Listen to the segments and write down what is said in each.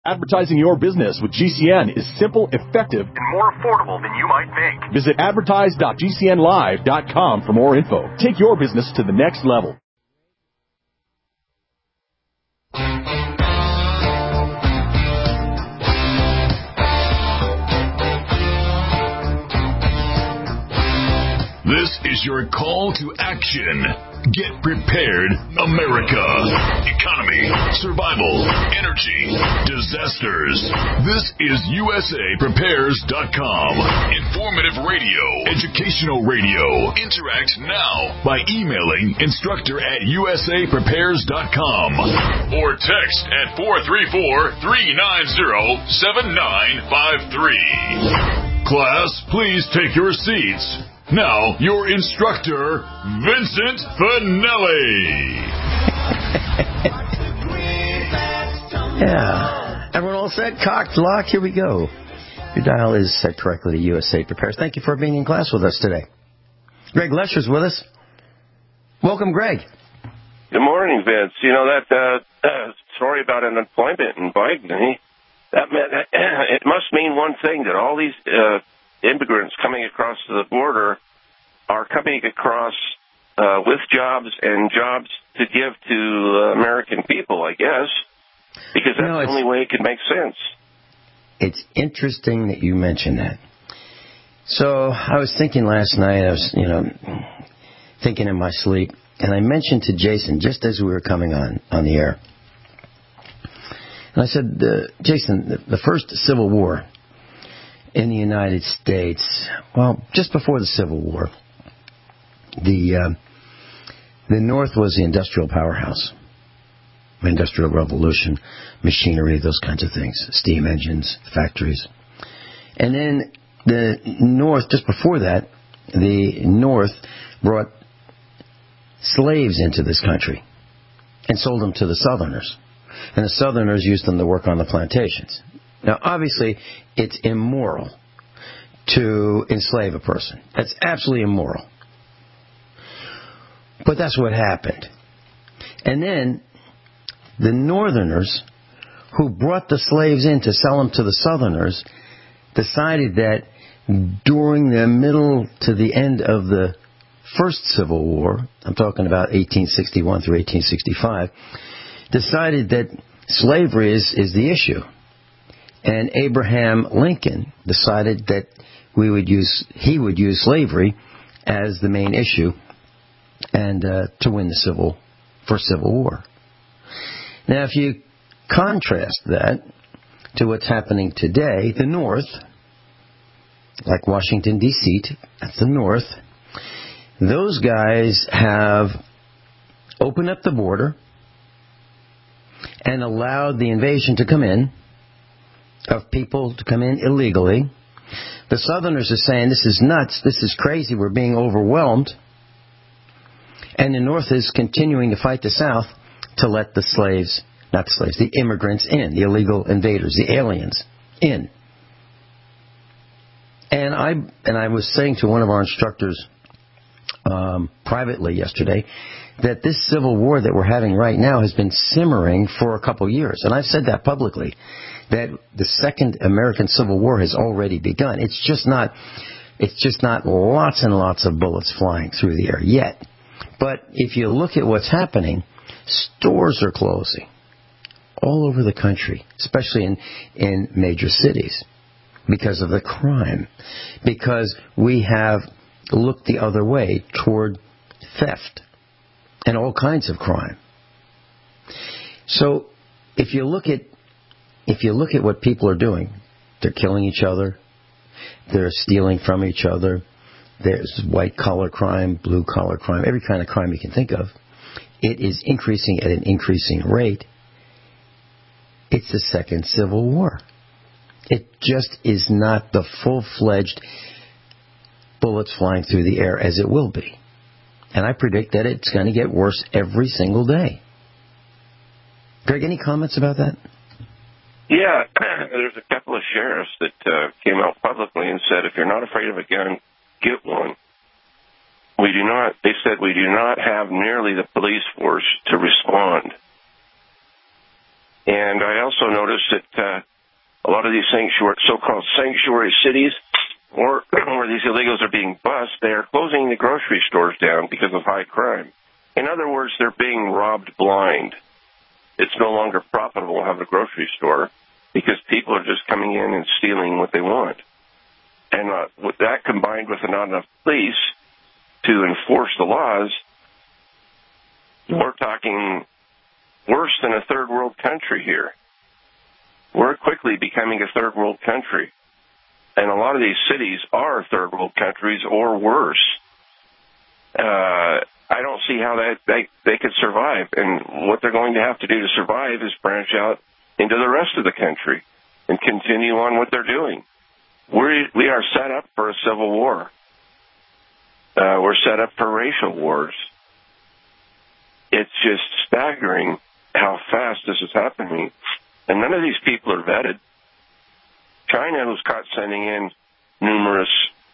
Advertising your business with GCN is simple, effective, and more affordable than you might think. Visit advertise.gcnlive.com for more info. Take your business to the next level. This is your call to action. Get prepared, America. Economy, survival, energy, disasters. This is USAPrepares.com. Informative radio, educational radio. Interact now by emailing instructor@USAPrepares.com or text at 434-390-7953. Class, please take your seats. Now, your instructor, Vincent Finelli. Yeah. Everyone all set? Cocked, locked? Here we go. Your dial is set correctly to USA Prepares. Thank you for being in class with us today. Greg Lesher's with us. Welcome, Greg. Good morning, Vince. You know, that story about unemployment in Biden, it must mean one thing, that all these immigrants coming across the border are coming across with jobs and jobs to give to American people, I guess, because that's the only way it could make sense. It's interesting that you mention that. So I was thinking last night, I was, thinking in my sleep, and I mentioned to Jason, just as we were coming on the air, and I said, Jason, the first Civil War in the United States, well, just before the Civil War, the North was the industrial powerhouse. Industrial revolution, machinery, those kinds of things, steam engines, factories. And then the North, just before that, the North brought slaves into this country and sold them to the Southerners. And the Southerners used them to work on the plantations. Now, obviously, it's immoral to enslave a person. That's absolutely immoral. But that's what happened. And then the Northerners, who brought the slaves in to sell them to the Southerners, decided that during the middle to the end of the First Civil War, I'm talking about 1861 through 1865, decided that slavery is the issue. And Abraham Lincoln decided that he would use slavery as the main issue and to win the First Civil War. Now, if you contrast that to what's happening today, the North, like Washington, D.C., that's the North, those guys have opened up the border and allowed the invasion to come in, of people to come in illegally. The Southerners are saying, this is nuts, this is crazy, we're being overwhelmed. And the North is continuing to fight the South to let the the immigrants in, the illegal invaders, the aliens in. And I was saying to one of our instructors privately yesterday that this civil war that we're having right now has been simmering for a couple years. And I've said that publicly, that the Second American Civil War has already begun. It's just not lots and lots of bullets flying through the air yet. But if you look at what's happening, stores are closing all over the country, especially in major cities, because of the crime, because we have looked the other way toward theft and all kinds of crime. So if you look at what people are doing, they're killing each other, they're stealing from each other, there's white-collar crime, blue-collar crime, every kind of crime you can think of. It is increasing at an increasing rate. It's the Second Civil War. It just is not the full-fledged bullets flying through the air as it will be. And I predict that it's going to get worse every single day. Greg, any comments about that? Yeah, there's a couple of sheriffs that came out publicly and said, if you're not afraid of a gun, get one. They said we do not have nearly the police force to respond. And I also noticed that a lot of these so-called sanctuary cities, or where these illegals are being bussed, they are closing the grocery stores down because of high crime. In other words, they're being robbed blind. It's no longer profitable to have a grocery store because people are just coming in and stealing what they want. And with that combined with not enough police to enforce the laws, we're talking worse than a third world country here. We're quickly becoming a third world country. And a lot of these cities are third world countries or worse. I don't see how they could survive. And what they're going to have to do to survive is branch out into the rest of the country and continue on what they're doing. We are set up for a civil war. We're set up for racial wars. It's just staggering how fast this is happening. And none of these people are vetted. China was caught sending in numerous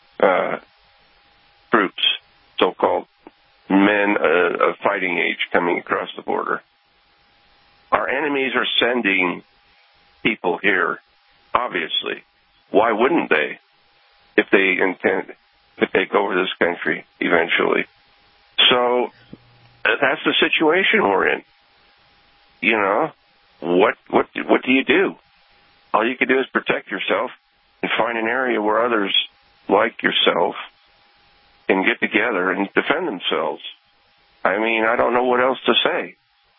troops, so-called men of fighting age, coming across the border. Our enemies are sending people here, obviously. Why wouldn't they, if they intend to take over this country eventually? So that's the situation we're in. You know, what do you do? All you can do is protect yourself and find an area where others like yourself can get together and defend themselves. I mean, I don't know what else to say.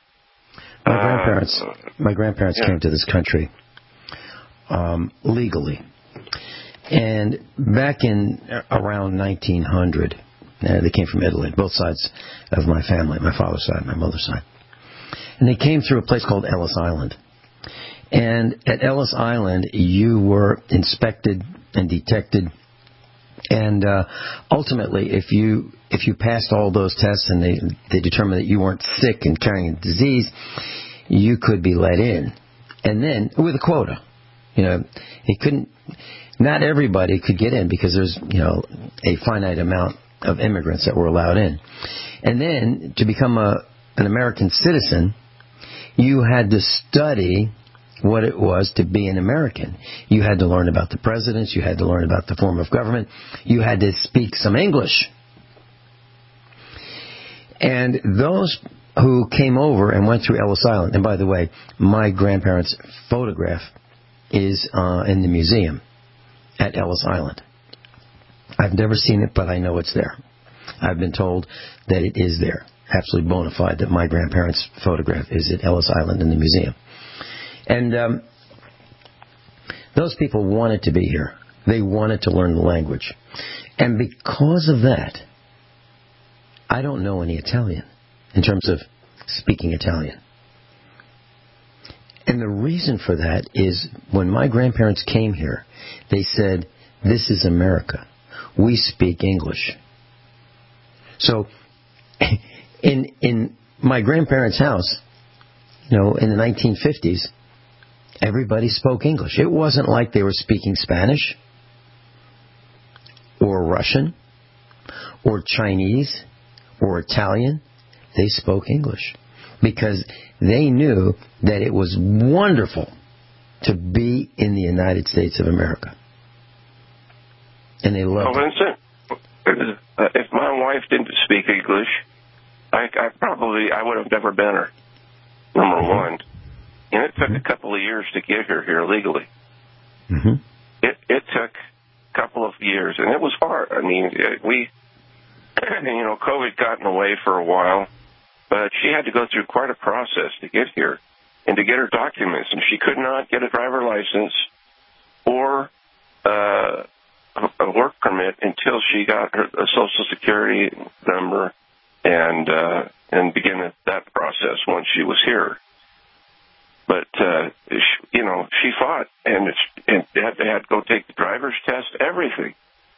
My grandparents came to this country legally. And back in around 1900, they came from Italy, both sides of my family, my father's side, my mother's side. And they came through a place called Ellis Island. And at Ellis Island, you were inspected and detected. And ultimately, if you passed all those tests and they determined that you weren't sick and carrying a disease, you could be let in. And then, with a quota. You know, not everybody could get in because there's, a finite amount of immigrants that were allowed in. And then, to become an American citizen, you had to study what it was to be an American. You had to learn about the presidents. You had to learn about the form of government. You had to speak some English. And those who came over and went through Ellis Island, and by the way, my grandparents' photograph is in the museum at Ellis Island. I've never seen it, but I know it's there. I've been told that it is there. Absolutely bona fide that my grandparents' photograph is at Ellis Island in the museum. And those people wanted to be here. They wanted to learn the language. And because of that, I don't know any Italian in terms of speaking Italian. And the reason for that is when my grandparents came here, they said, "This is America. We speak English." So in my grandparents' house, in the 1950s, everybody spoke English. It wasn't like they were speaking Spanish or Russian or Chinese or Italian. They spoke English because they knew that it was wonderful to be in the United States of America. And they loved it. Vincent, if my wife didn't speak English, I would have never been her, number one. And it took a couple of years to get her here legally. Mm-hmm. It took a couple of years, and it was hard. I mean, COVID got in the way for a while, but she had to go through quite a process to get here and to get her documents. And she could not get a driver license or a work permit until she got her a Social Security number and began that process once she was here. But, she fought, and they had to go take the driver's test, everything.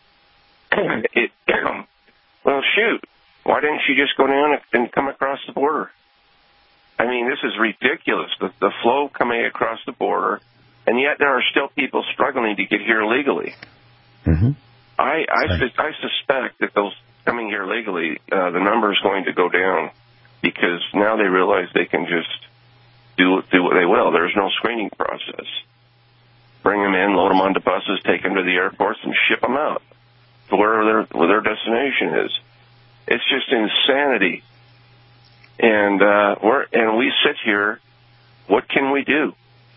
Well, shoot, why didn't she just go down and come across the border? I mean, this is ridiculous, the flow coming across the border, and yet there are still people struggling to get here legally. Mm-hmm. I suspect that those coming here legally, the number is going to go down because now they realize they can just do what they will. There's no screening process. Bring them in, load them onto buses, take them to the airports, and ship them out to where their destination is. It's just insanity. And we sit here. What can we do?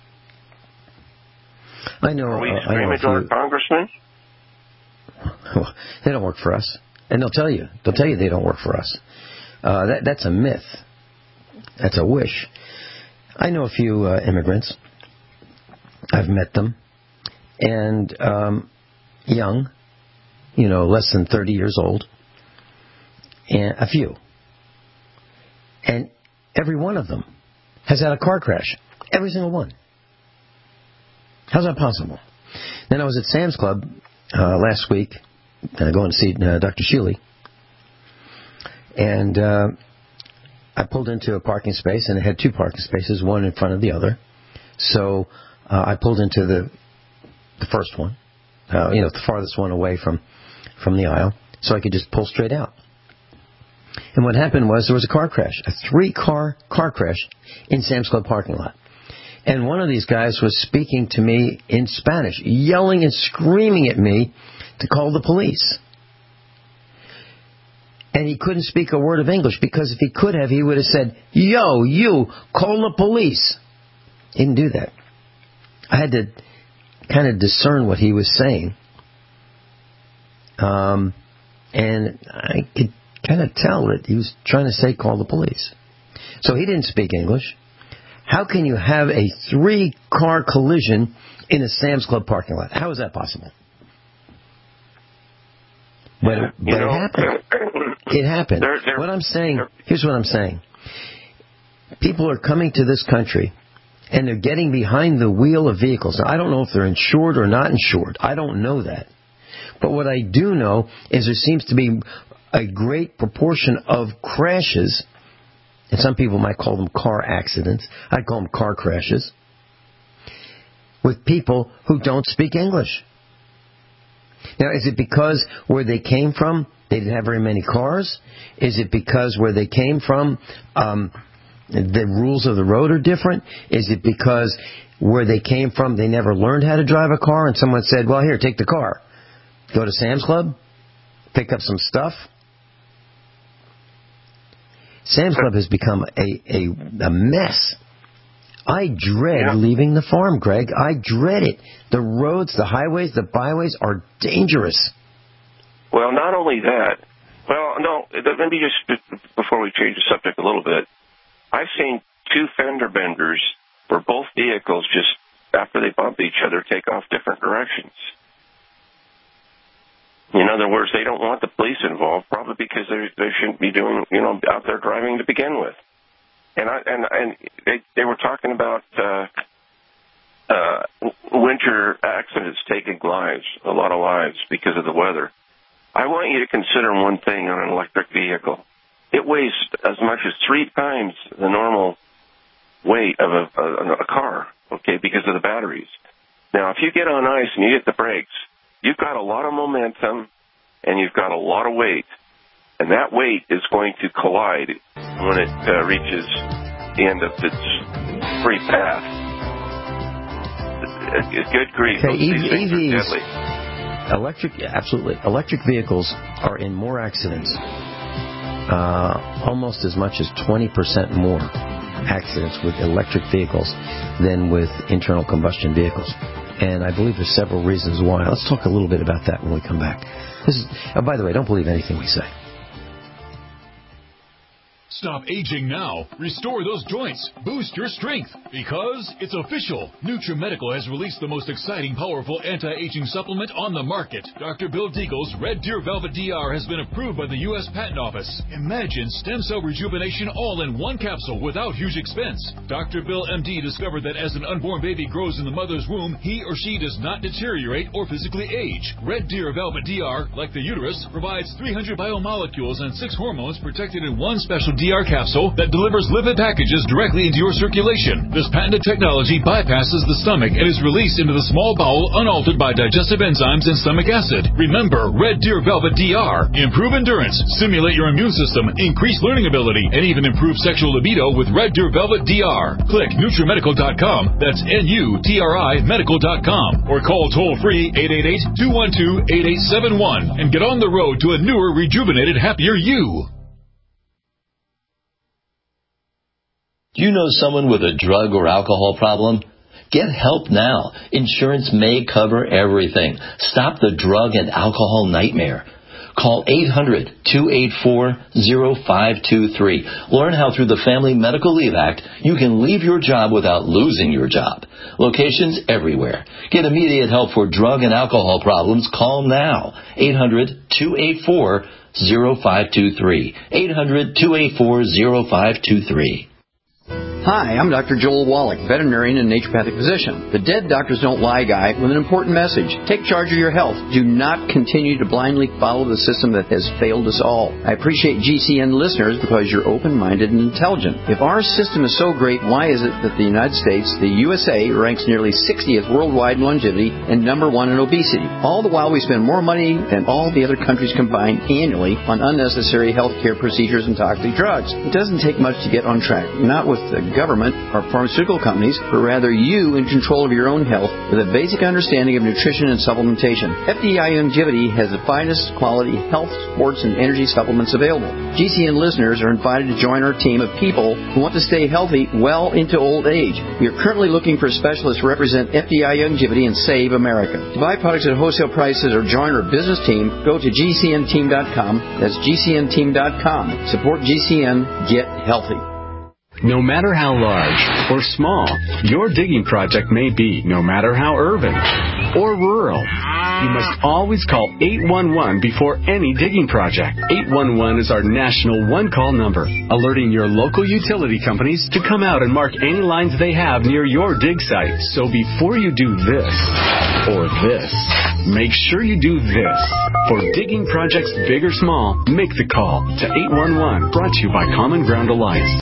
I know. Are we screaming to our congressmen? Well, they don't work for us, and they'll tell you they don't work for us. That's a myth. That's a wish. I know a few immigrants. I've met them, and young, less than 30 years old, and a few. And every one of them has had a car crash. Every single one. How's that possible? Then I was at Sam's Club last week, going to see Dr. Shealy, and I pulled into a parking space, and it had two parking spaces, one in front of the other. So I pulled into the first one, the farthest one away from the aisle, so I could just pull straight out. And what happened was there was a car crash, a 3-car car crash in Sam's Club parking lot. And one of these guys was speaking to me in Spanish, yelling and screaming at me to call the police. And he couldn't speak a word of English, because if he could have, he would have said, "Yo, you, call the police." He didn't do that. I had to kind of discern what he was saying. And I could kind of tell that he was trying to say, call the police. So he didn't speak English. How can you have a 3-car collision in a Sam's Club parking lot? How is that possible? But it happened. It happened. What I'm saying, here's what I'm saying. People are coming to this country, and they're getting behind the wheel of vehicles. Now, I don't know if they're insured or not insured. I don't know that. But what I do know is there seems to be a great proportion of crashes, and some people might call them car accidents. I call them car crashes, with people who don't speak English. Now, is it because where they came from, they didn't have very many cars? Is it because where they came from, the rules of the road are different? Is it because where they came from, they never learned how to drive a car, and someone said, well, here, take the car. Go to Sam's Club, pick up some stuff? Sam's Club has become a mess. I dread leaving the farm, Greg. I dread it. The roads, the highways, the byways are dangerous. Well, not only that. Well, no, let me just, before we change the subject a little bit, I've seen 2 fender benders where both vehicles, just after they bump each other, take off different directions. In other words, they don't want the police involved, probably because they shouldn't be doing, out there driving to begin with. And they were talking about winter accidents taking lives, a lot of lives because of the weather. I want you to consider one thing on an electric vehicle. It weighs as much as 3 times the normal weight of a car, okay, because of the batteries. Now, if you get on ice and you hit the brakes, you've got a lot of momentum and you've got a lot of weight. And that weight is going to collide when it reaches the end of its free path. Good grief. Okay, these things are deadly. Absolutely. Electric vehicles are in more accidents, almost as much as 20% more accidents with electric vehicles than with internal combustion vehicles. And I believe there's several reasons why. Let's talk a little bit about that when we come back. By the way, don't believe anything we say. Stop aging now. Restore those joints. Boost your strength. Because it's official. NutriMedical has released the most exciting, powerful anti-aging supplement on the market. Dr. Bill Deagle's Red Deer Velvet DR has been approved by the U.S. Patent Office. Imagine stem cell rejuvenation all in one capsule without huge expense. Dr. Bill MD discovered that as an unborn baby grows in the mother's womb, he or she does not deteriorate or physically age. Red Deer Velvet DR, like the uterus, provides 300 biomolecules and 6 hormones protected in one special DR DR capsule that delivers lipid packages directly into your circulation. This patented technology bypasses the stomach and is released into the small bowel unaltered by digestive enzymes and stomach acid. Remember, Red Deer Velvet DR. Improve endurance, stimulate your immune system, increase learning ability, and even improve sexual libido with Red Deer Velvet DR. Click NutriMedical.com. That's NUTRI Medical.com. Or call toll-free 888-212-8871 and get on the road to a newer, rejuvenated, happier you. Do you know someone with a drug or alcohol problem? Get help now. Insurance may cover everything. Stop the drug and alcohol nightmare. Call 800-284-0523. Learn how through the Family Medical Leave Act you can leave your job without losing your job. Locations everywhere. Get immediate help for drug and alcohol problems. Call now. 800-284-0523. 800-284-0523. Hi, I'm Dr. Joel Wallach, veterinarian and naturopathic physician. The Dead Doctors Don't Lie guy with an important message. Take charge of your health. Do not continue to blindly follow the system that has failed us all. I appreciate GCN listeners because you're open-minded and intelligent. If our system is so great, why is it that the United States, the USA, ranks nearly 60th worldwide in longevity and number 1 in obesity? All the while we spend more money than all the other countries combined annually on unnecessary health care procedures and toxic drugs. It doesn't take much to get on track. Not with the government or pharmaceutical companies, but rather you in control of your own health with a basic understanding of nutrition and supplementation. FDI Longevity has the finest quality health, sports, and energy supplements available. GCN listeners are invited to join our team of people who want to stay healthy well into old age. We are currently looking for specialists to represent FDI Longevity and Save America. To buy products at wholesale prices or join our business team, go to GCNteam.com. That's GCNteam.com. Support GCN. Get healthy. No matter how large or small your digging project may be, no matter how urban or rural, you must always call 811 before any digging project. 811 is our national one-call number, alerting your local utility companies to come out and mark any lines they have near your dig site. So before you do this or this, make sure you do this. For digging projects big or small, make the call to 811, brought to you by Common Ground Alliance.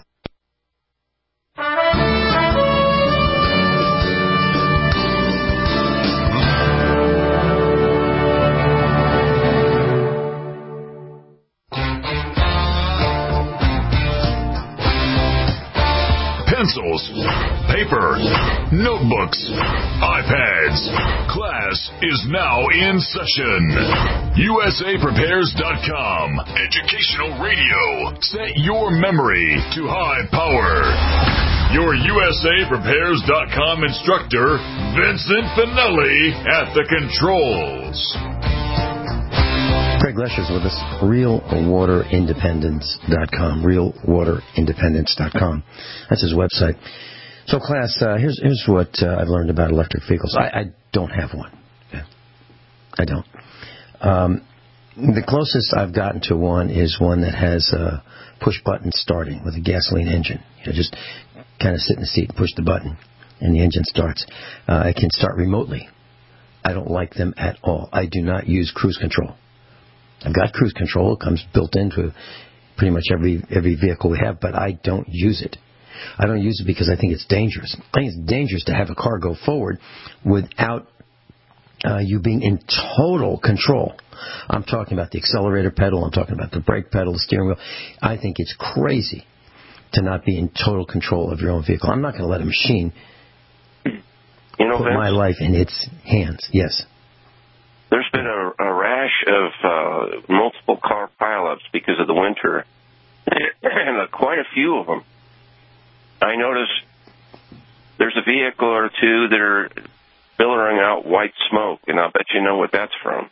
Pencils, paper, notebooks, iPads. Class is now in session. USAPrepares.com. Educational radio. Set your memory to high power. Your USAPrepares.com instructor, Vincent Finelli, at the controls. Craig Lesher's with us, RealWaterIndependence.com, RealWaterIndependence.com. That's his website. So, class, here's what I've learned about electric vehicles. I don't have one. Yeah. I don't. The closest I've gotten to one is one that has a push-button starting with a gasoline engine. You just kind of sit in the seat and push the button, and the engine starts. It can start remotely. I don't like them at all. I do not use cruise control. I've got cruise control. It comes built into pretty much every vehicle we have, but I don't use it. I don't use it because I think it's dangerous. I think it's dangerous to have a car go forward without you being in total control. I'm talking about the accelerator pedal. I'm talking about the brake pedal, the steering wheel. I think it's crazy to not be in total control of your own vehicle. I'm not going to let a machine put my life in its hands. Yes. There's been a rash of multiple car pileups because of the winter, and quite a few of them. I noticed there's a vehicle or two that are billowing out white smoke, and I'll bet you know what that's from.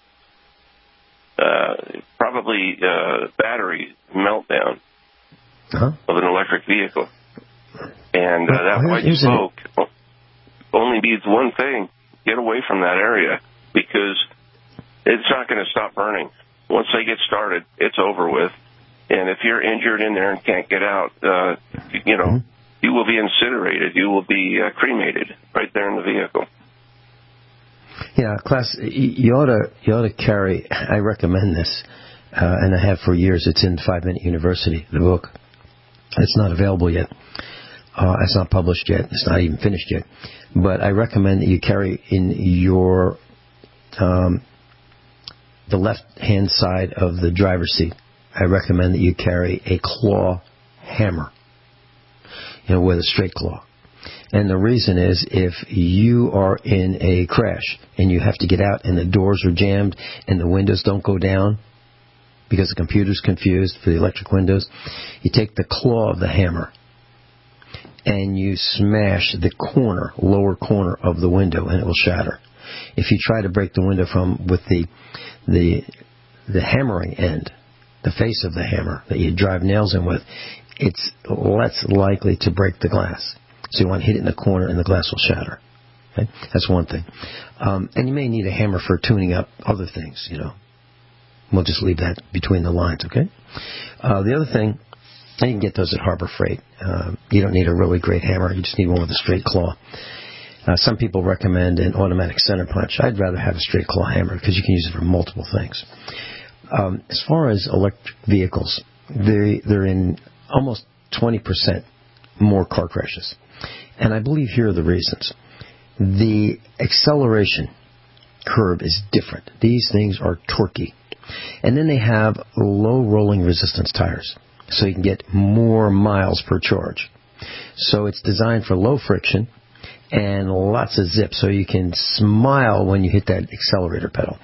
Probably battery meltdown of an electric vehicle. And that white smoke only needs one thing: get away from that area, because it's not going to stop burning. Once they get started, it's over with. And if you're injured in there and can't get out, you will be incinerated. You will be cremated right there in the vehicle. Yeah, class, you ought to carry. I recommend this, and I have for years. It's in 5 Minute University, the book. It's not available yet. It's not published yet. It's not even finished yet. But I recommend that you carry in your the left-hand side of the driver's seat. I recommend that you carry a claw hammer, with a straight claw. And the reason is, if you are in a crash and you have to get out and the doors are jammed and the windows don't go down because the computer's confused for the electric windows, you take the claw of the hammer and you smash the lower corner of the window, and it will shatter. If you try to break the window with the hammering end, the face of the hammer that you drive nails in with, it's less likely to break the glass. So you want to hit it in the corner, and the glass will shatter. Okay? That's one thing. And you may need a hammer for tuning up other things. We'll just leave that between the lines. Okay. The other thing. And you can get those at Harbor Freight. You don't need a really great hammer. You just need one with a straight claw. Some people recommend an automatic center punch. I'd rather have a straight claw hammer because you can use it for multiple things. As far as electric vehicles, they're in almost 20% more car crashes. And I believe here are the reasons. The acceleration curve is different. These things are torquey. And then they have low rolling resistance tires, so you can get more miles per charge. So it's designed for low friction and lots of zip, so you can smile when you hit that accelerator pedal.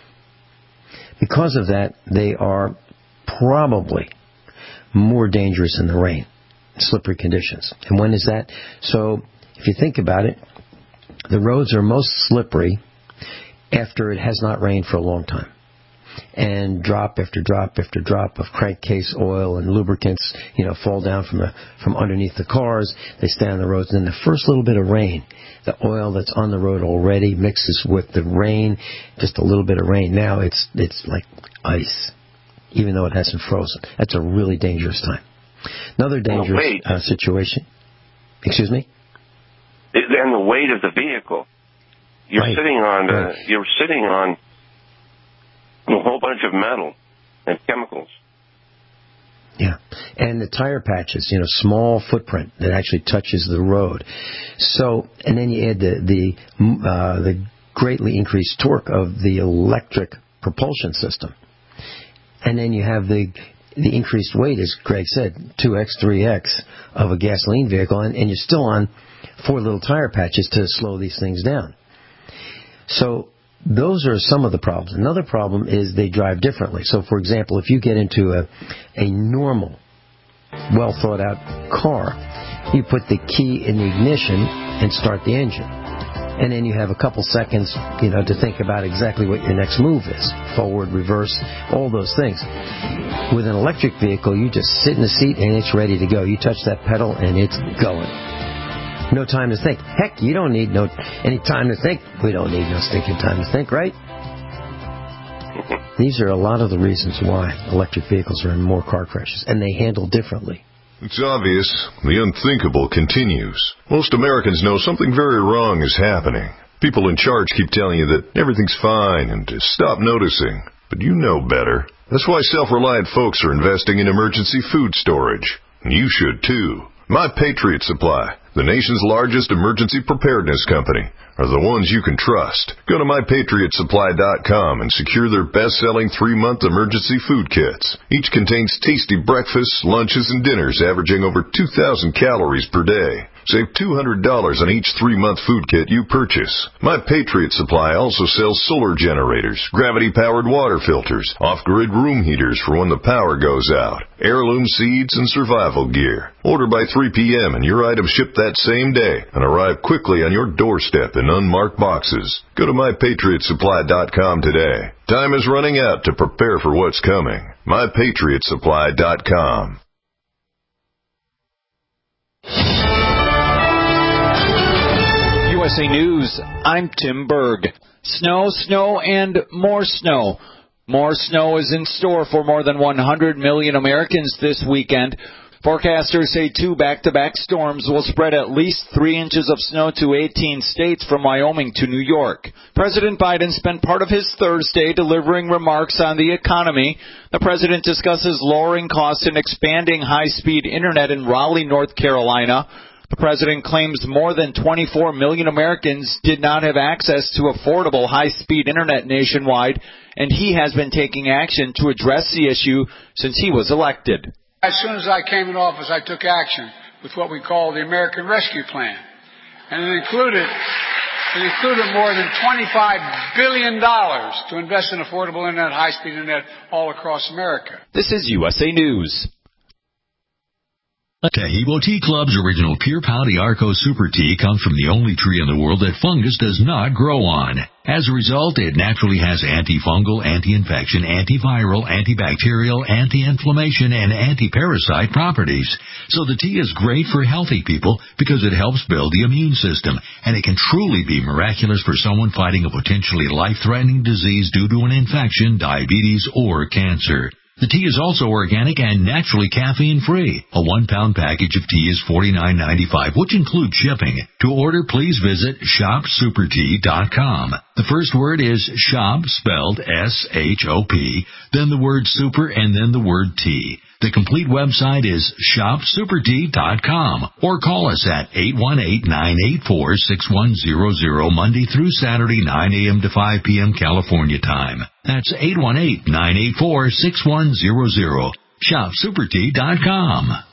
Because of that, they are probably more dangerous in the rain, slippery conditions. And when is that? So if you think about it, the roads are most slippery after it has not rained for a long time. And drop after drop after drop of crankcase oil and lubricants, fall down from underneath the cars. They stay on the roads. And then the first little bit of rain, the oil that's on the road already mixes with the rain, just a little bit of rain. Now it's like ice, even though it hasn't frozen. That's a really dangerous time. Another dangerous situation. Excuse me? And the weight of the vehicle. You're sitting on a whole bunch of metal and chemicals. Yeah, and the tire patches, small footprint that actually touches the road. So, and then you add the greatly increased torque of the electric propulsion system, and then you have the increased weight, as Greg said, 2x, 3x of a gasoline vehicle, and you're still on 4 little tire patches to slow these things down. So those are some of the problems. Another problem is they drive differently. So, for example, if you get into a normal, well-thought-out car, you put the key in the ignition and start the engine. And then you have a couple seconds, to think about exactly what your next move is. Forward, reverse, all those things. With an electric vehicle, you just sit in the seat and it's ready to go. You touch that pedal and it's going. No time to think. Heck, you don't need any time to think. We don't need no stinking time to think, right? These are a lot of the reasons why electric vehicles are in more car crashes, and they handle differently. It's obvious. The unthinkable continues. Most Americans know something very wrong is happening. People in charge keep telling you that everything's fine and to stop noticing. But you know better. That's why self-reliant folks are investing in emergency food storage. And you should too. My Patriot Supply, the nation's largest emergency preparedness company, are the ones you can trust. Go to MyPatriotSupply.com and secure their best-selling 3-month emergency food kits. Each contains tasty breakfasts, lunches, and dinners averaging over 2,000 calories per day. Save $200 on each 3-month food kit you purchase. My Patriot Supply also sells solar generators, gravity-powered water filters, off-grid room heaters for when the power goes out, heirloom seeds, and survival gear. Order by 3 p.m. and your items ship that same day and arrive quickly on your doorstep in unmarked boxes. Go to MyPatriotSupply.com today. Time is running out to prepare for what's coming. MyPatriotSupply.com. USA News, I'm Tim Berg. Snow, and more snow. More snow is in store for more than 100 million Americans this weekend. Forecasters say 2 back-to-back storms will spread at least 3 inches of snow to 18 states from Wyoming to New York. President Biden spent part of his Thursday delivering remarks on the economy. The president discusses lowering costs and expanding high-speed internet in Raleigh, North Carolina. The president claims more than 24 million Americans did not have access to affordable high-speed internet nationwide, and he has been taking action to address the issue since he was elected. As soon as I came in office, I took action with what we call the American Rescue Plan. And it included more than $25 billion to invest in affordable internet, high-speed internet all across America. This is USA News. Taheebo Tea Club's original Pure Pouty Arco Super Tea comes from the only tree in the world that fungus does not grow on. As a result, it naturally has antifungal, anti-infection, antiviral, antibacterial, anti-inflammation, and anti-parasite properties. So the tea is great for healthy people because it helps build the immune system, and it can truly be miraculous for someone fighting a potentially life-threatening disease due to an infection, diabetes, or cancer. The tea is also organic and naturally caffeine-free. A 1-pound package of tea is $49.95, which includes shipping. To order, please visit shopsupertea.com. The first word is shop, spelled S-H-O-P, then the word super, and then the word tea. The complete website is shopsupertea.com, or call us at 818-984-6100 Monday through Saturday, 9 a.m. to 5 p.m. California time. That's 818-984-6100. shopsupertea.com.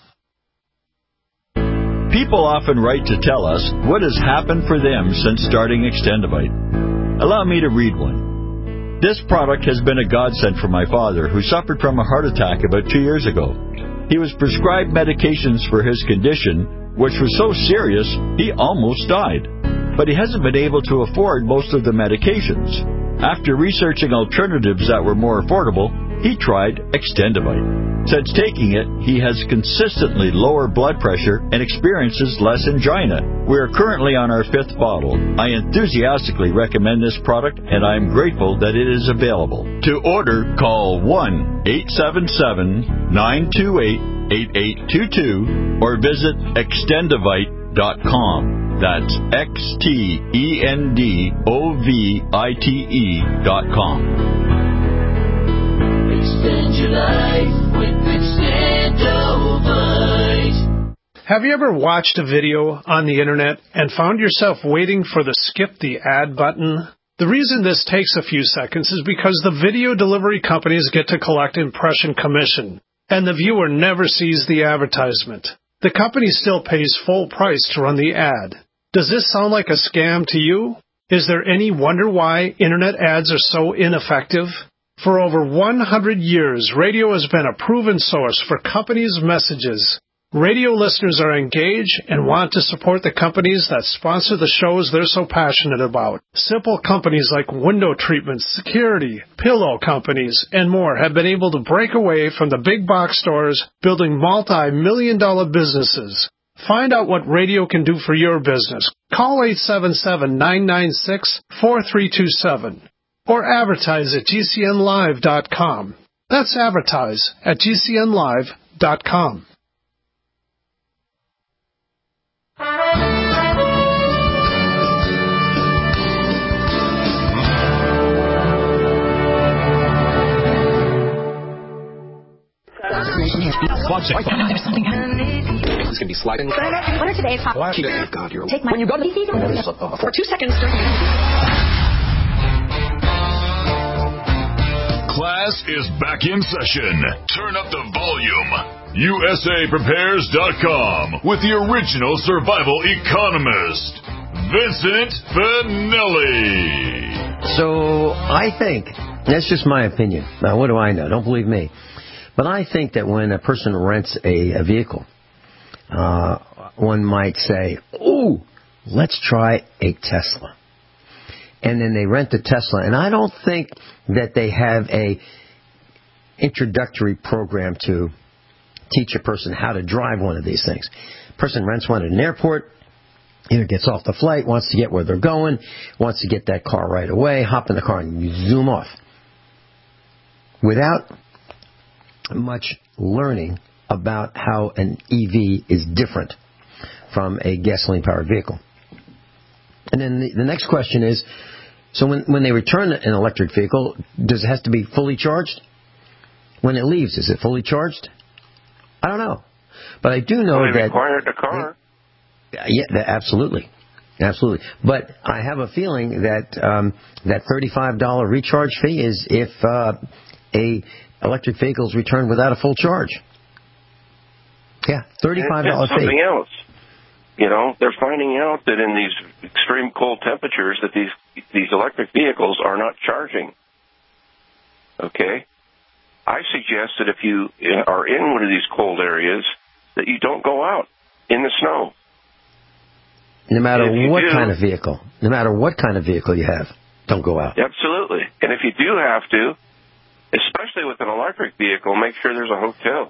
People often write to tell us what has happened for them since starting Extendivite. Allow me to read one. This product has been a godsend for my father, who suffered from a heart attack about 2 years ago. He was prescribed medications for his condition, which was so serious he almost died. But he hasn't been able to afford most of the medications. After researching alternatives that were more affordable, he tried Extendivite. Since taking it, he has consistently lower blood pressure and experiences less angina. We are currently on our 5th bottle. I enthusiastically recommend this product, and I am grateful that it is available. To order, call 1-877-928-8822 or visit Extendivite.com. That's Extendovite.com. Extend your life with Extendovite. Have you ever watched a video on the internet and found yourself waiting for the skip the ad button? The reason this takes a few seconds is because the video delivery companies get to collect impression commission, and the viewer never sees the advertisement. The company still pays full price to run the ad. Does this sound like a scam to you? Is there any wonder why internet ads are so ineffective? For over 100 years, radio has been a proven source for companies' messages. Radio listeners are engaged and want to support the companies that sponsor the shows they're so passionate about. Simple companies like window treatments, security, pillow companies, and more have been able to break away from the big box stores, building multi-million-dollar businesses. Find out what radio can do for your business. Call 877-996-4327 or advertise at GCNlive.com. That's advertise at GCNlive.com. There's something it's going to be sliding. What are today's hot? Take my. When you go to the for 2 seconds. Class is back in session. Turn up the volume. USAPrepares.com with the original survival economist, Vincent Finelli. So I think, that's just my opinion. Now, what do I know? Don't believe me. But I think that when a person rents a vehicle, one might say, ooh, let's try a Tesla. And then they rent the Tesla. And I don't think that they have a introductory program to teach a person how to drive one of these things. A person rents one at an airport, either gets off the flight, wants to get where they're going, wants to get that car right away, hop in the car and zoom off. Without much learning about how an EV is different from a gasoline-powered vehicle. And then the next question is, so when they return an electric vehicle, does it have to be fully charged? When it leaves, is it fully charged? I don't know. But I do know that... They require it in a car. Yeah, absolutely. Absolutely. But I have a feeling that that $35 recharge fee is if a electric vehicle is returned without a full charge. Yeah, $35 fee. Something else. You know, they're finding out that in these extreme cold temperatures that these electric vehicles are not charging. Okay? I suggest that if you are in one of these cold areas, that you don't go out in the snow. No matter what kind of vehicle. No matter what kind of vehicle you have, don't go out. Absolutely. And if you do have to, especially with an electric vehicle, make sure there's a hotel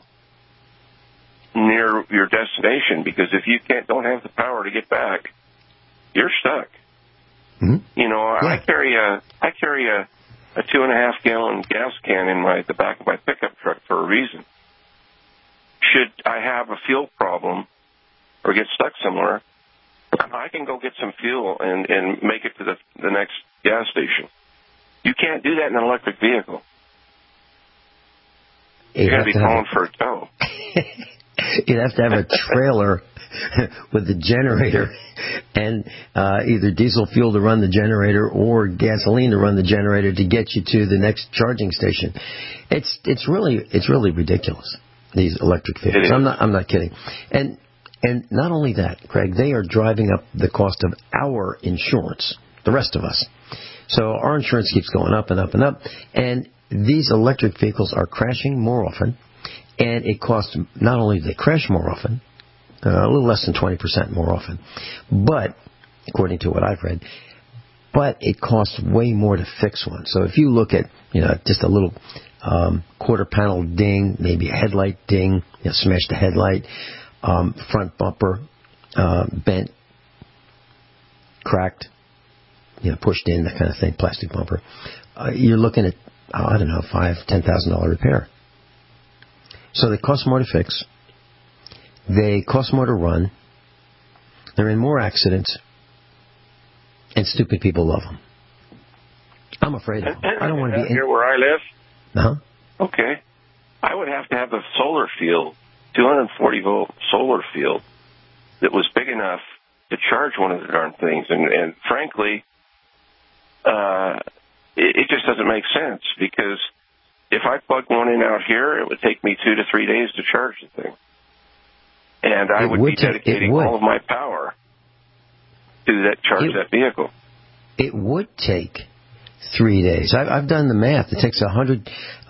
near your destination, because if you don't have the power to get back, you're stuck. Mm-hmm. You know, yeah. I carry a 2.5 gallon gas can in the back of my pickup truck for a reason. Should I have a fuel problem or get stuck somewhere, I can go get some fuel and make it to the next gas station. You can't do that in an electric vehicle. You're going to be calling for a tow. You'd have to have a trailer with the generator and either diesel fuel to run the generator or gasoline to run the generator to get you to the next charging station. It's really ridiculous, these electric vehicles. I'm not kidding. And not only that, Craig, they are driving up the cost of our insurance, the rest of us. So our insurance keeps going up and up and up, and these electric vehicles are crashing more often. And it costs, not only do they crash more often, a little less than 20% more often, but, according to what I've read, but it costs way more to fix one. So if you look at, just a little quarter panel ding, maybe a headlight ding, smashed the headlight, front bumper bent, cracked, pushed in, that kind of thing, plastic bumper, you're looking at, $5,000-$10,000 repair. So they cost more to fix. They cost more to run. They're in more accidents. And stupid people love them. I'm afraid of them. I don't want to be here where I live. Uh-huh. Okay. I would have to have a solar field, 240-volt solar field, that was big enough to charge one of the darn things. And frankly, it just doesn't make sense, because if I plug one in out here, it would take me 2 to 3 days to charge the thing. And I would be dedicating all of my power to charge that vehicle. It would take 3 days. I've done the math. It takes 100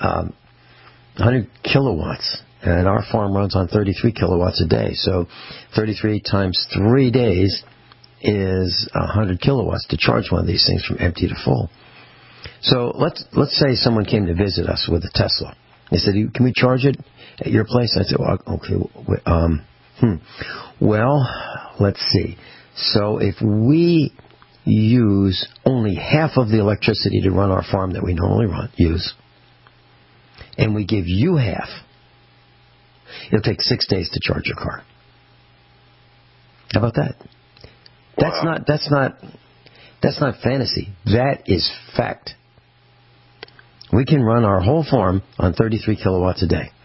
kilowatts, and our farm runs on 33 kilowatts a day. So 33 times 3 days is 100 kilowatts to charge one of these things from empty to full. So let's say someone came to visit us with a Tesla. They said, "Can we charge it at your place?" I said, "Well, okay. Well, let's see. So if we use only half of the electricity to run our farm that we normally use, and we give you half, it'll take 6 days to charge your car." How about that? That's not fantasy. That is fact. We can run our whole farm on 33 kilowatts a day.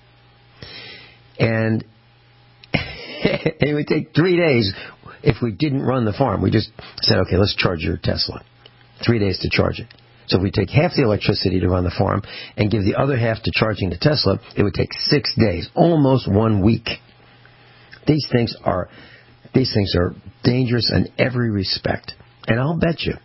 And it would take 3 days if we didn't run the farm. We just said, okay, let's charge your Tesla. 3 days to charge it. So if we take half the electricity to run the farm and give the other half to charging the Tesla, it would take 6 days, almost 1 week. These things are dangerous in every respect. And I'll bet you,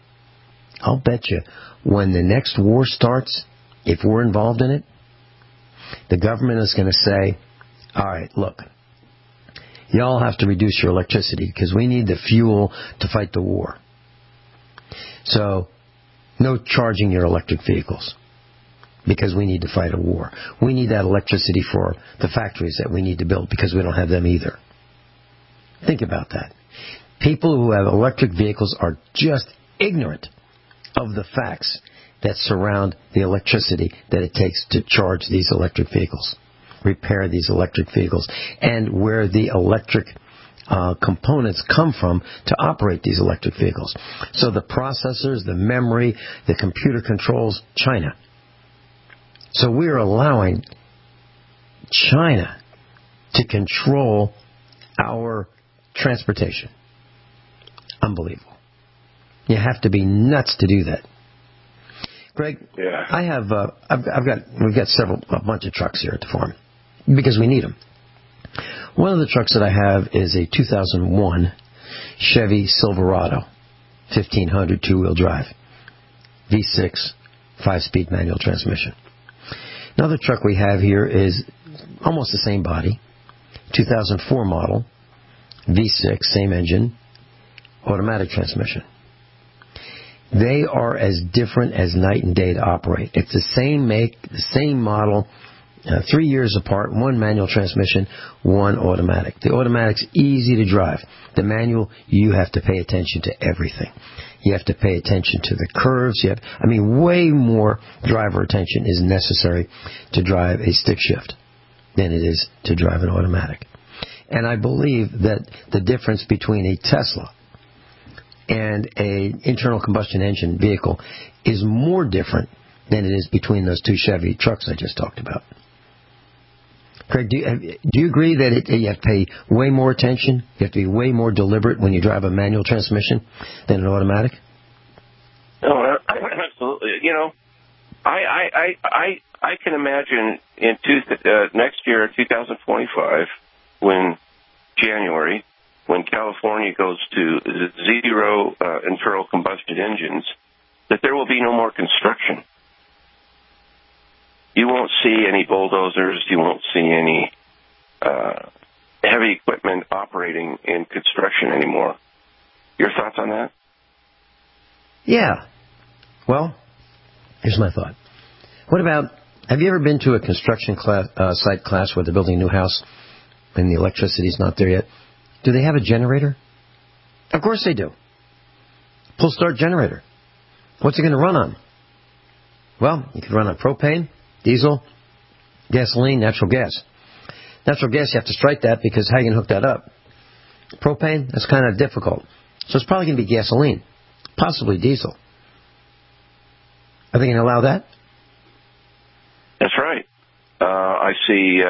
when the next war starts, if we're involved in it, the government is going to say, all right, look, y'all have to reduce your electricity because we need the fuel to fight the war. So, no charging your electric vehicles because we need to fight a war. We need that electricity for the factories that we need to build because we don't have them either. Think about that. People who have electric vehicles are just ignorant of the facts that surround the electricity that it takes to charge these electric vehicles. repair these electric vehicles and where the electric components come from to operate these electric vehicles. So the processors, the memory, the computer controls, China. So we're allowing China to control our transportation. Unbelievable. You have to be nuts to do that. Greg, yeah. I have, we've got a bunch of trucks here at the farm because we need them. One of the trucks that I have is a 2001 Chevy Silverado, 1500 two-wheel drive, V6, 5-speed manual transmission. Another truck we have here is almost the same body, 2004 model, V6, same engine, automatic transmission. They are as different as night and day to operate. It's the same make, the same model, 3 years apart, one manual transmission, one automatic. The automatic's easy to drive. The manual, you have to pay attention to everything. You have to pay attention to the curves. Way more driver attention is necessary to drive a stick shift than it is to drive an automatic. And I believe that the difference between a Tesla and an internal combustion engine vehicle is more different than it is between those two Chevy trucks I just talked about. Craig, do you agree that you have to pay way more attention? You have to be way more deliberate when you drive a manual transmission than an automatic? No, absolutely. I can imagine in next year, 2025, January, when California goes to zero internal combustion engines, that there will be no more construction. You won't see any bulldozers. You won't see any heavy equipment operating in construction anymore. Your thoughts on that? Yeah. Well, here's my thought. What about, have you ever been to a construction site class where they're building a new house and the electricity's not there yet? Do they have a generator? Of course they do. Pull start generator. What's it going to run on? Well, you can run on propane, diesel, gasoline, natural gas. Natural gas, you have to strike that because how are you going to hook that up? Propane, that's kind of difficult. So it's probably going to be gasoline, possibly diesel. Are they going to allow that? That's right. I see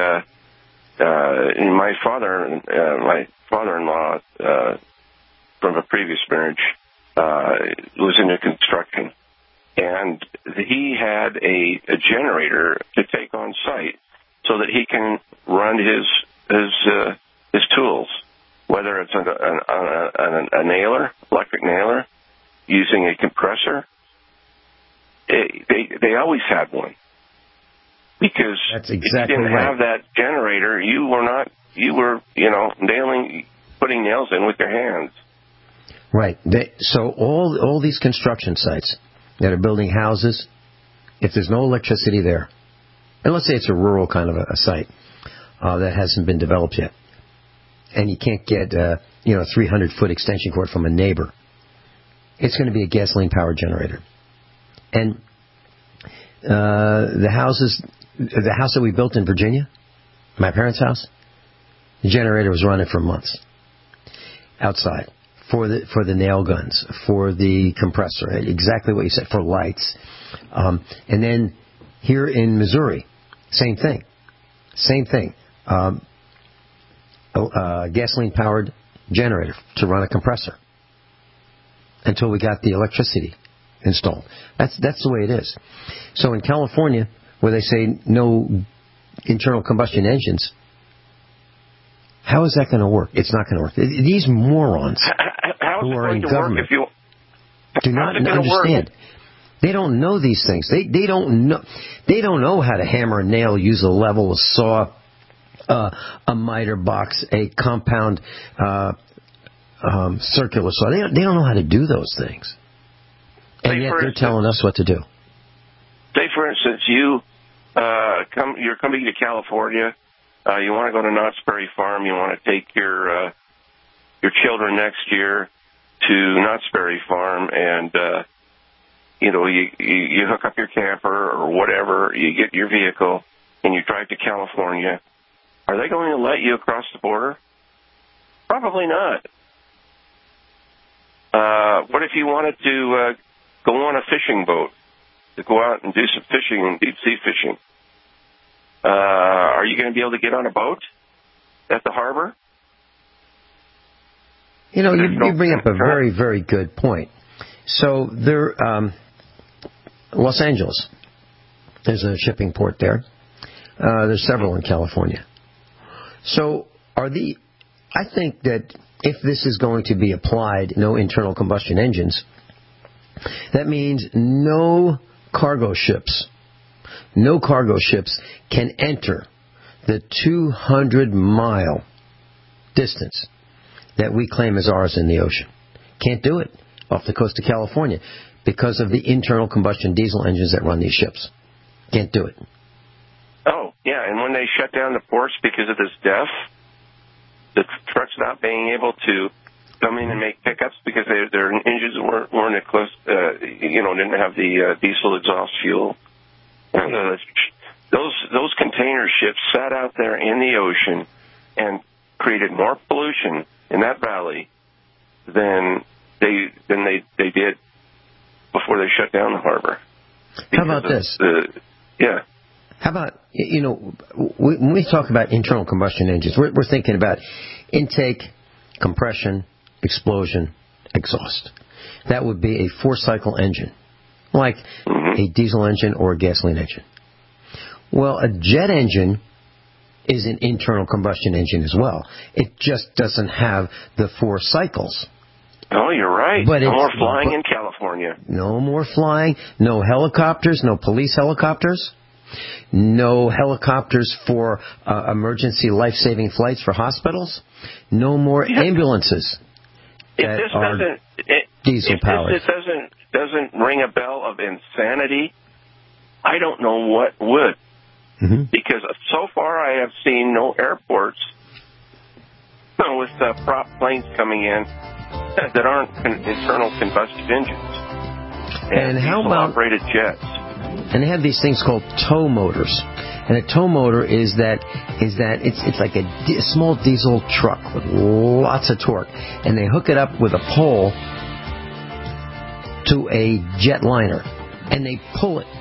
my father-in-law from a previous marriage was into construction, and he had a generator to take on site so that he can run his tools, whether it's a nailer, electric nailer, using a compressor. They always had one. Because that's exactly if you didn't right. have that generator, you were putting nails in with your hands. Right. So all these construction sites that are building houses, if there's no electricity there, and let's say it's a rural kind of a site that hasn't been developed yet, and you can't get a 300-foot extension cord from a neighbor, it's going to be a gasoline-powered generator. And the house that we built in Virginia, my parents' house, the generator was running for months outside for the nail guns, for the compressor, exactly what you said, for lights. And then here in Missouri, same thing. Gasoline-powered generator to run a compressor until we got the electricity installed. That's the way it is. So in California, where they say no internal combustion engines, how is that going to work? It's not going to work. These morons who are in government do not understand. They don't know these things. They don't know how to hammer a nail, use a level, a saw, a miter box, a compound circular saw. They don't know how to do those things. And yet they're telling us what to do. Say, for instance, you're coming to California. You want to go to Knott's Berry Farm. You want to take your children next year to Knott's Berry Farm, and you hook up your camper or whatever. You get your vehicle, and you drive to California, are they going to let you across the border? Probably not. What if you wanted to go on a fishing boat, to go out and do some fishing and deep sea fishing? Are you going to be able to get on a boat at the harbor? You know, you bring up a very, very good point. So there, Los Angeles, there's a shipping port there. There's several in California. So I think that if this is going to be applied, no internal combustion engines, that means no cargo ships can enter the 200-mile distance that we claim as ours in the ocean. Can't do it off the coast of California because of the internal combustion diesel engines that run these ships. Can't do it. Oh, yeah, and when they shut down the ports because of this death, the trucks not being able to come in and make pickups because their engines weren't at close, didn't have the diesel exhaust fuel. Those container ships sat out there in the ocean and created more pollution in that valley than they did before they shut down the harbor. How about this? How about, when we talk about internal combustion engines, we're thinking about intake, compression, explosion, exhaust. That would be a 4-cycle engine, like a diesel engine or a gasoline engine. Well, a jet engine is an internal combustion engine as well. It just doesn't have the 4 cycles. Oh, you're right. But no more flying in California. No more flying. No helicopters. No police helicopters. No helicopters for emergency life-saving flights for hospitals. No more ambulances that are diesel-powered. If this doesn't ring a bell of insanity, I don't know what would. Mm-hmm. Because so far I have seen no airports with prop planes coming in that aren't internal combustion engines and how about operated jets. And they have these things called tow motors. And a tow motor is it's like a small diesel truck with lots of torque, and they hook it up with a pole to a jet liner, and they pull it.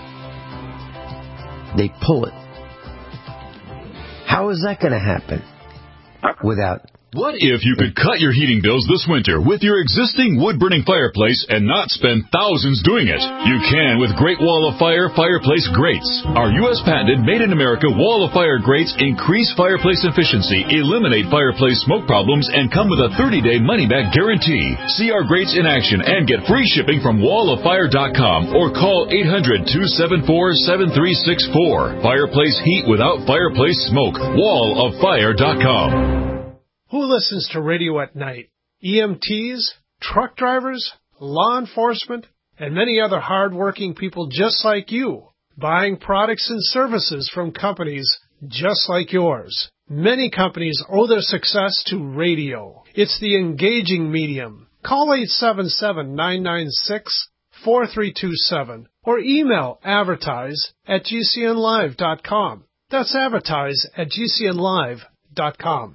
How is that going to happen without... What if you could cut your heating bills this winter with your existing wood-burning fireplace and not spend thousands doing it? You can with Great Wall of Fire fireplace grates. Our U.S. patented made-in-America Wall of Fire grates increase fireplace efficiency, eliminate fireplace smoke problems, and come with a 30-day money-back guarantee. See our grates in action and get free shipping from walloffire.com or call 800-274-7364. Fireplace heat without fireplace smoke. walloffire.com. Who listens to radio at night? EMTs, truck drivers, law enforcement, and many other hard-working people just like you, buying products and services from companies just like yours. Many companies owe their success to radio. It's the engaging medium. Call 877-996-4327 or email advertise@gcnlive.com. That's advertise@gcnlive.com.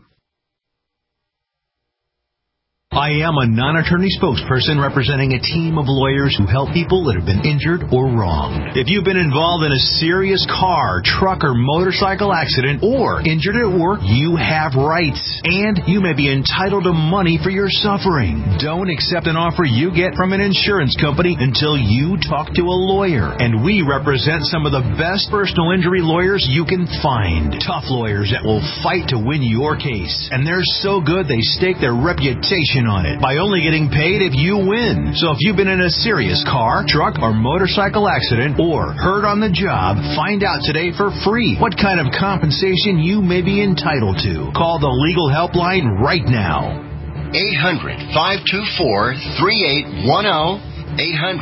I am a non-attorney spokesperson representing a team of lawyers who help people that have been injured or wronged. If you've been involved in a serious car, truck, or motorcycle accident or injured at work, you have rights, and you may be entitled to money for your suffering. Don't accept an offer you get from an insurance company until you talk to a lawyer, and we represent some of the best personal injury lawyers you can find. Tough lawyers that will fight to win your case, and they're so good they stake their reputation on it by only getting paid if you win. So if you've been in a serious car, truck, or motorcycle accident or hurt on the job, find out today for free what kind of compensation you may be entitled to. Call the legal helpline right now. 800-524-3810.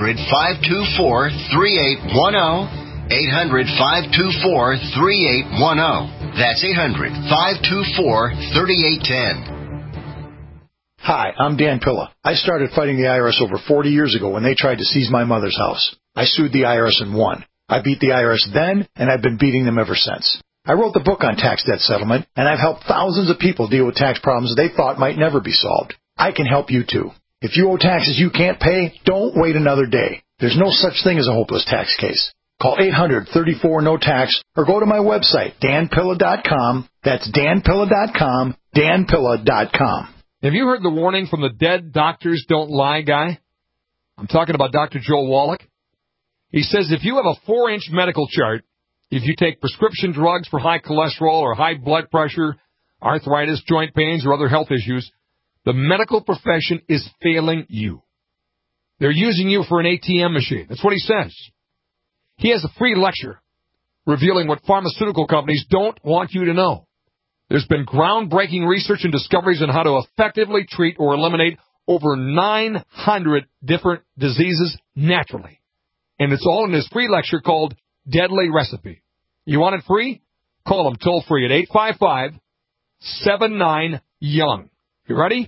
800-524-3810. 800-524-3810. That's 800-524-3810. Hi, I'm Dan Pilla. I started fighting the IRS over 40 years ago when they tried to seize my mother's house. I sued the IRS and won. I beat the IRS then, and I've been beating them ever since. I wrote the book on tax debt settlement, and I've helped thousands of people deal with tax problems they thought might never be solved. I can help you too. If you owe taxes you can't pay, don't wait another day. There's no such thing as a hopeless tax case. Call 800-34-NO-TAX or go to my website, danpilla.com. That's danpilla.com, danpilla.com. Have you heard the warning from the Dead Doctors Don't Lie guy? I'm talking about Dr. Joel Wallach. He says if you have a 4-inch medical chart, if you take prescription drugs for high cholesterol or high blood pressure, arthritis, joint pains, or other health issues, the medical profession is failing you. They're using you for an ATM machine. That's what he says. He has a free lecture revealing what pharmaceutical companies don't want you to know. There's been groundbreaking research and discoveries on how to effectively treat or eliminate over 900 different diseases naturally. And it's all in his free lecture called Deadly Recipe. You want it free? Call him toll-free at 855-79-YOUNG. You ready?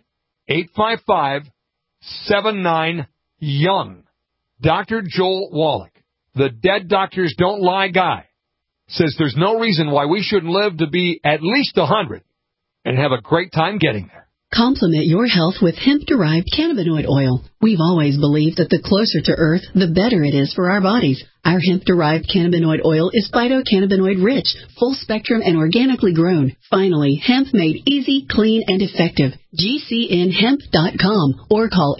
855-79-YOUNG. Dr. Joel Wallach, the Dead Doctors Don't Lie guy, says there's no reason why we shouldn't live to be at least 100 and have a great time getting there. Complement your health with hemp-derived cannabinoid oil. We've always believed that the closer to Earth, the better it is for our bodies. Our hemp-derived cannabinoid oil is phytocannabinoid-rich, full-spectrum, and organically grown. Finally, hemp made easy, clean, and effective. GCNhemp.com or call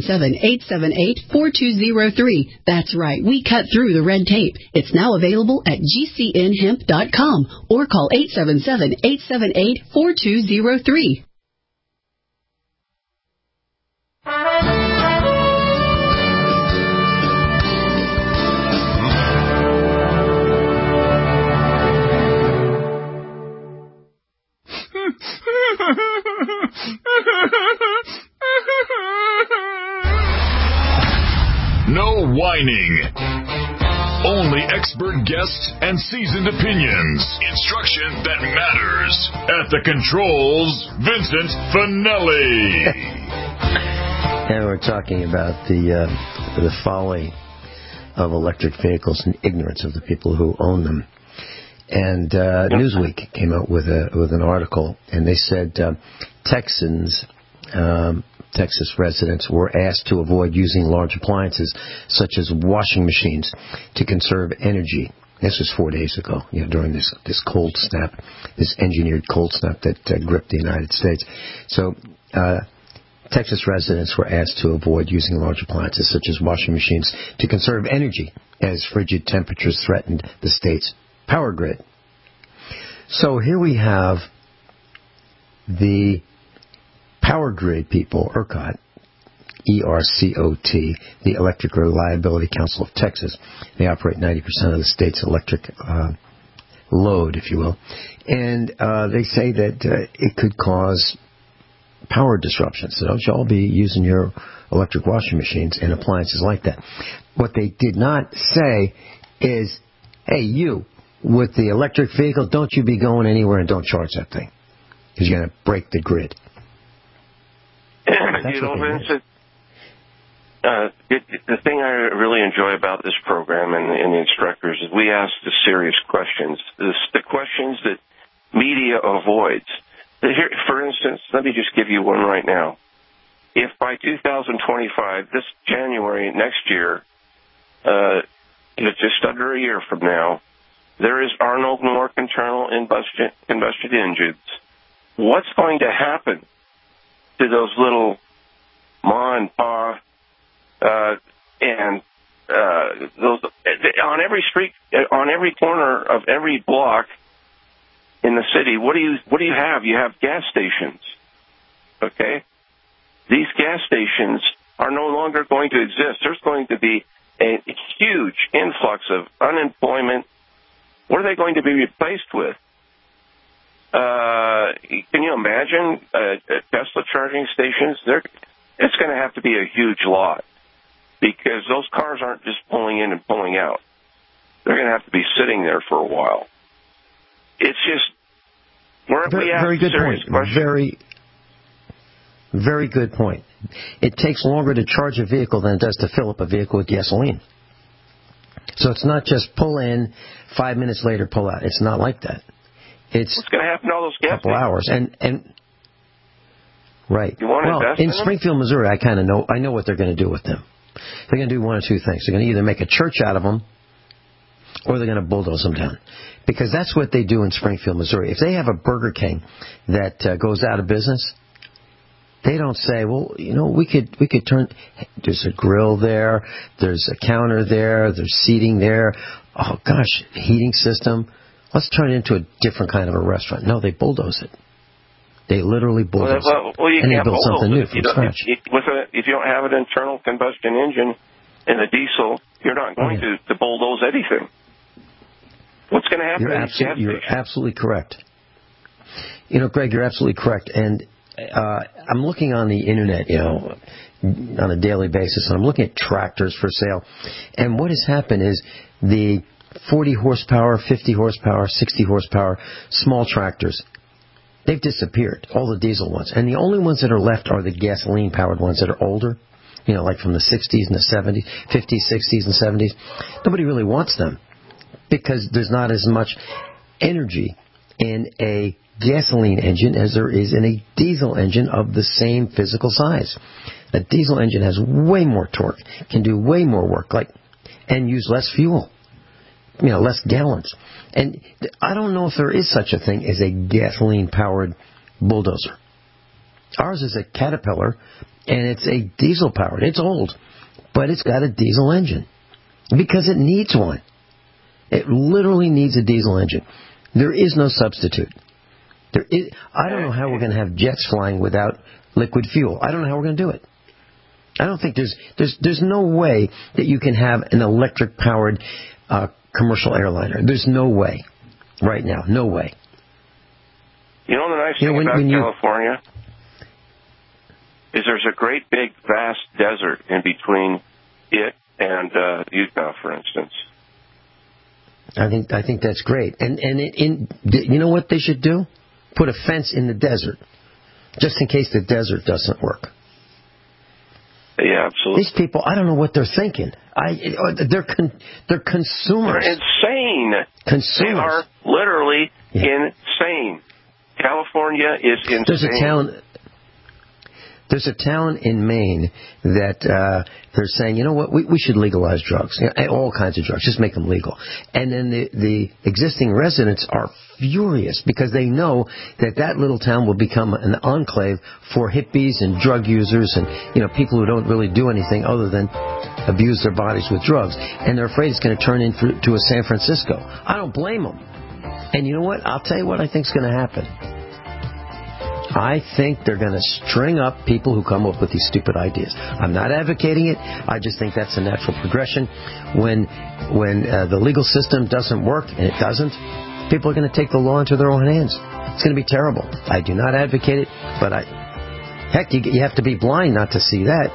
877-878-4203. That's right, we cut through the red tape. It's now available at GCNhemp.com or call 877-878-4203. No whining. Only expert guests and seasoned opinions. Instruction that matters. At the controls, Vincent Finelli. And we're talking about the folly of electric vehicles and ignorance of the people who own them. And Newsweek came out with an article, and they said Texas residents were asked to avoid using large appliances such as washing machines to conserve energy. This was 4 days ago, during this cold snap, this engineered cold snap that gripped the United States. So Texas residents were asked to avoid using large appliances such as washing machines to conserve energy as frigid temperatures threatened the state's power grid. So here we have the power grid people, ERCOT, E-R-C-O-T, the Electric Reliability Council of Texas. They operate 90% of the state's electric load, if you will. And they say that it could cause power disruptions. So don't you all be using your electric washing machines and appliances like that. What they did not say is, hey, you, with the electric vehicle, don't you be going anywhere and don't charge that thing, because you're going to break the grid. Vincent, the thing I really enjoy about this program and the instructors is we ask the serious questions, the questions that media avoids. Here, for instance, let me just give you one right now. If by 2025, this January next year, just under a year from now, there are no more internal combustion engines, what's going to happen to those little ma and pa and those on every street, on every corner of every block in the city? What do you have? You have gas stations. Okay, these gas stations are no longer going to exist. There's going to be a huge influx of unemployment. What are they going to be replaced with? Can you imagine Tesla charging stations? It's going to have to be a huge lot, because those cars aren't just pulling in and pulling out. They're going to have to be sitting there for a while. It's just very good point. Very good point. It takes longer to charge a vehicle than it does to fill up a vehicle with gasoline. So it's not just pull in, 5 minutes later pull out. It's not like that. It's what's going to happen to all those gas couple hours. And right. You want to invest in them? Springfield, Missouri, I know what they're going to do with them. They're going to do one of two things. They're going to either make a church out of them, or they're going to bulldoze them down. Because that's what they do in Springfield, Missouri. If they have a Burger King that goes out of business, they don't say, well, we could turn. There's a grill there, there's a counter there, there's seating there. Oh gosh, heating system. Let's turn it into a different kind of a restaurant. No, they bulldoze it. They literally bulldoze it, you and they can't build something new from scratch. If you don't have an internal combustion engine and a diesel, you're not going to bulldoze anything. What's going to happen? You're absolutely correct. Greg, you're absolutely correct. And I'm looking on the internet, on a daily basis, and I'm looking at tractors for sale. And what has happened is the 40 horsepower, 50 horsepower, 60 horsepower small tractors, they've disappeared, all the diesel ones. And the only ones that are left are the gasoline-powered ones that are older, like from the 60s and the 70s, 50s, 60s, and 70s. Nobody really wants them because there's not as much energy in a gasoline engine as there is in a diesel engine of the same physical size. A diesel engine has way more torque, can do way more work, and use less fuel, less gallons. And I don't know if there is such a thing as a gasoline-powered bulldozer. Ours is a Caterpillar, and it's a diesel-powered. It's old, but it's got a diesel engine because it needs one. It literally needs a diesel engine. There is no substitute. I don't know how we're going to have jets flying without liquid fuel. I don't know how we're going to do it. I don't think there's no way that you can have an electric-powered commercial airliner. There's no way right now. No way. The nice thing about California is there's a great big vast desert in between it and Utah, for instance. I think that's great. And you know what they should do? Put a fence in the desert, just in case the desert doesn't work. Yeah, absolutely. These people, I don't know what they're thinking. They're consumers. They're insane. Consumers. They are literally insane. California is insane. There's a town in Maine that they're saying, you know what, we should legalize drugs, all kinds of drugs, just make them legal. And then the existing residents are furious because they know that little town will become an enclave for hippies and drug users and people who don't really do anything other than abuse their bodies with drugs. And they're afraid it's going to turn into a San Francisco. I don't blame them. And you know what? I'll tell you what I think is going to happen. I think they're going to string up people who come up with these stupid ideas. I'm not advocating it. I just think that's a natural progression. When the legal system doesn't work, and it doesn't, people are going to take the law into their own hands. It's going to be terrible. I do not advocate it, but heck, you have to be blind not to see that.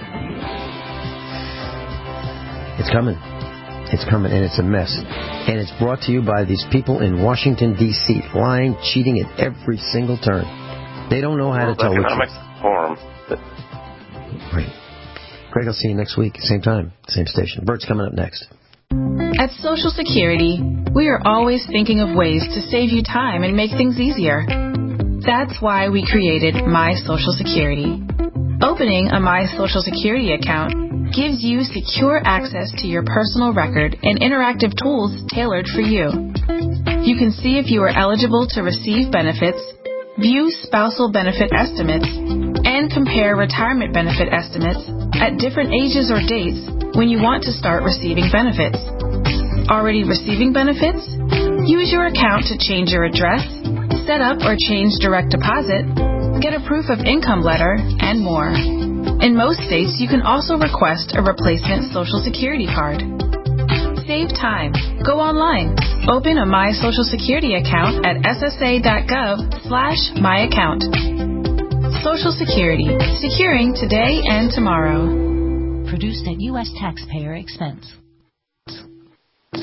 It's coming. It's coming, and it's a mess. And it's brought to you by these people in Washington, D.C., lying, cheating at every single turn. They don't know how to tell the truth. Forum. Right. Greg, I'll see you next week, same time, same station. Bert's coming up next. At Social Security, we are always thinking of ways to save you time and make things easier. That's why we created My Social Security. Opening a My Social Security account gives you secure access to your personal record and interactive tools tailored for you. You can see if you are eligible to receive benefits, view spousal benefit estimates, and compare retirement benefit estimates at different ages or dates when you want to start receiving benefits. Already receiving benefits? Use your account to change your address, set up or change direct deposit, get a proof of income letter, and more. In most states, you can also request a replacement Social Security card. Save time. Go online. Open a My Social Security account at ssa.gov/myaccount. Social Security. Securing today and tomorrow. Produced at U.S. taxpayer expense.